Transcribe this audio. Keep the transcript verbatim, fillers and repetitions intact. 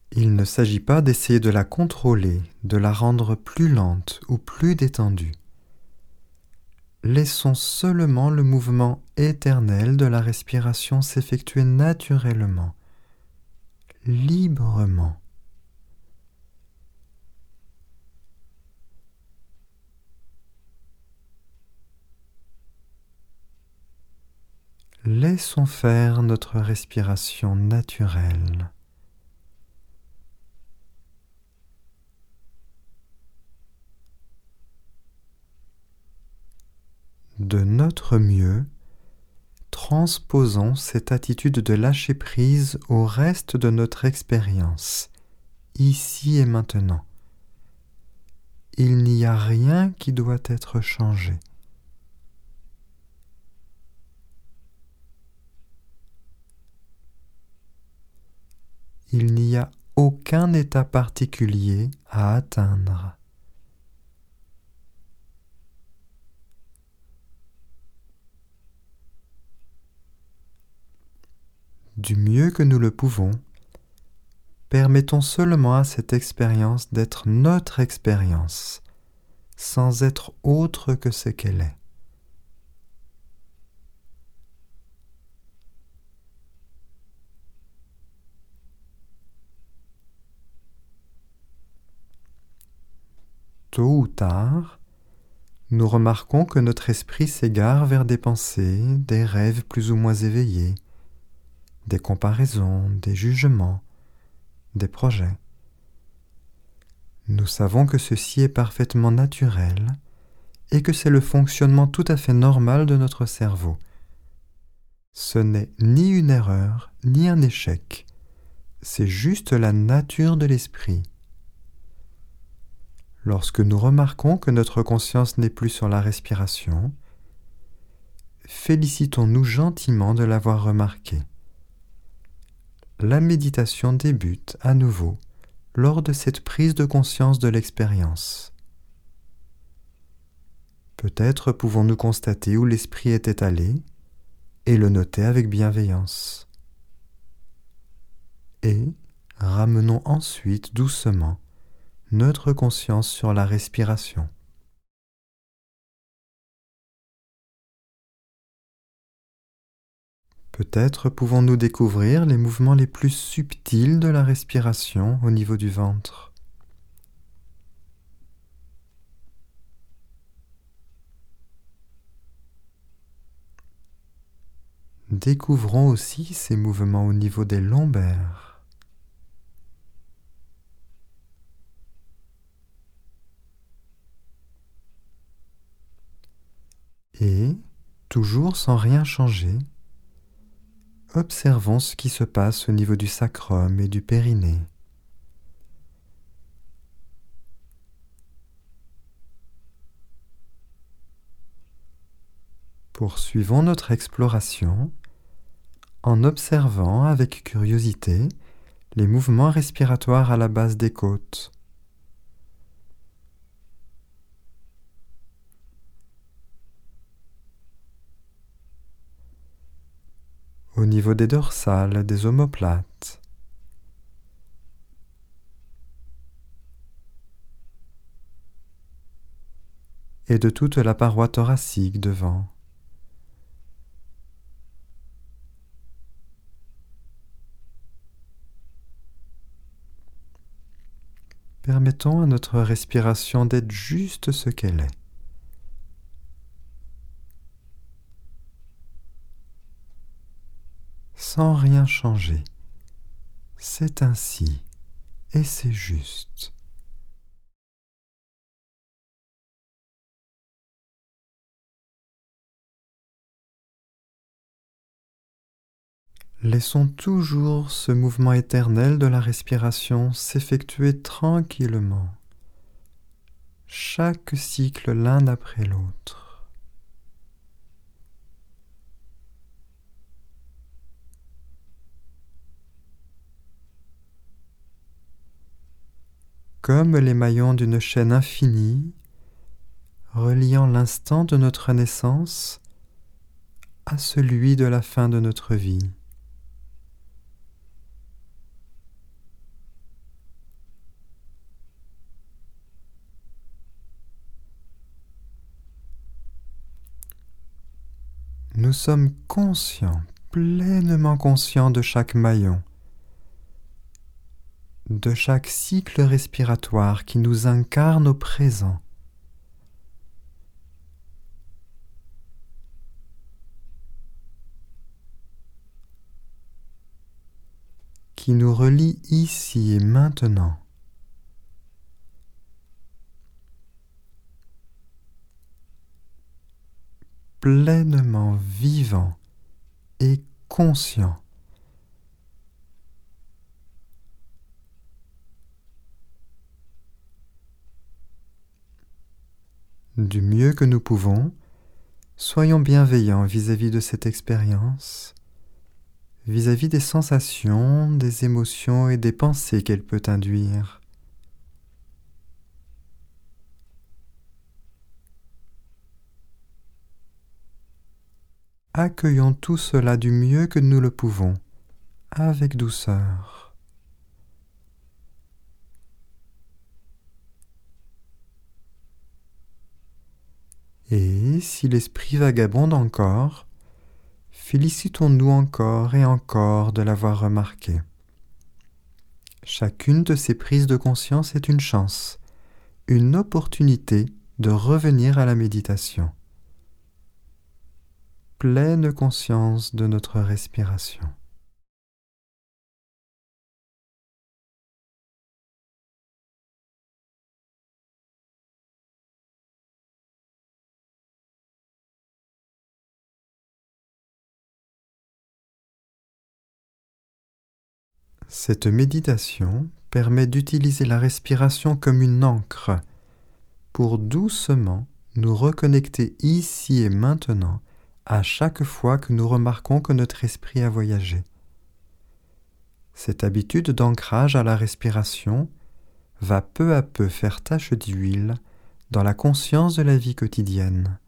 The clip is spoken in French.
Il ne s'agit pas d'essayer de la contrôler, de la rendre plus lente ou plus détendue. Laissons seulement le mouvement éternel de la respiration s'effectuer naturellement, librement. Laissons faire notre respiration naturelle. De notre mieux, transposons cette attitude de lâcher prise au reste de notre expérience, ici et maintenant. Il n'y a rien qui doit être changé. Il n'y a aucun état particulier à atteindre. Du mieux que nous le pouvons, permettons seulement à cette expérience d'être notre expérience, sans être autre que ce qu'elle est. Tôt ou tard, nous remarquons que notre esprit s'égare vers des pensées, des rêves plus ou moins éveillés, des comparaisons, des jugements, des projets. Nous savons que ceci est parfaitement naturel et que c'est le fonctionnement tout à fait normal de notre cerveau. Ce n'est ni une erreur, ni un échec. C'est juste la nature de l'esprit. Lorsque nous remarquons que notre conscience n'est plus sur la respiration, félicitons-nous gentiment de l'avoir remarqué. La méditation débute à nouveau lors de cette prise de conscience de l'expérience. Peut-être pouvons-nous constater où l'esprit était allé et le noter avec bienveillance. Et ramenons ensuite doucement notre conscience sur la respiration. Peut-être pouvons-nous découvrir les mouvements les plus subtils de la respiration au niveau du ventre. Découvrons aussi ces mouvements au niveau des lombaires. Et, toujours sans rien changer, observons ce qui se passe au niveau du sacrum et du périnée. Poursuivons notre exploration en observant avec curiosité les mouvements respiratoires à la base des côtes. Au niveau des dorsales, des omoplates. Et de toute la paroi thoracique devant. Permettons à notre respiration d'être juste ce qu'elle est. Sans rien changer. C'est ainsi, et c'est juste. Laissons toujours ce mouvement éternel de la respiration s'effectuer tranquillement, chaque cycle l'un après l'autre. Comme les maillons d'une chaîne infinie, reliant l'instant de notre naissance à celui de la fin de notre vie. Nous sommes conscients, pleinement conscients de chaque maillon, de chaque cycle respiratoire qui nous incarne au présent. Qui nous relie ici et maintenant. Pleinement vivant et conscient. Du mieux que nous pouvons, soyons bienveillants vis-à-vis de cette expérience, vis-à-vis des sensations, des émotions et des pensées qu'elle peut induire. Accueillons tout cela du mieux que nous le pouvons, avec douceur. Et si l'esprit vagabonde encore, félicitons-nous encore et encore de l'avoir remarqué. Chacune de ces prises de conscience est une chance, une opportunité de revenir à la méditation. Pleine conscience de notre respiration. Cette méditation permet d'utiliser la respiration comme une ancre pour doucement nous reconnecter ici et maintenant à chaque fois que nous remarquons que notre esprit a voyagé. Cette habitude d'ancrage à la respiration va peu à peu faire tache d'huile dans la conscience de la vie quotidienne,